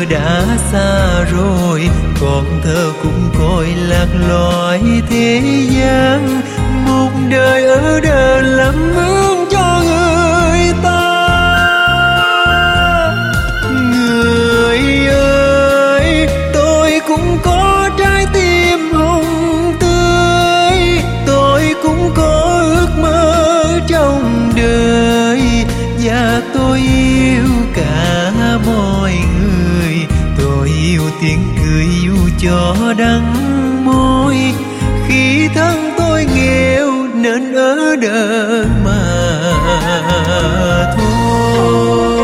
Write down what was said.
đã xa rồi, con thơ cũng coi lạc loài thế gian. Một đời ở đờ làm mướn cho người ta. Người ơi, tôi cũng có trái tim hồng tươi, tôi cũng có ước mơ trong đời, và tôi yêu cả mọi người. Tôi yêu tiếng cười dù cho đắng môi, khi thân tôi nghèo nên ở đời mà thôi.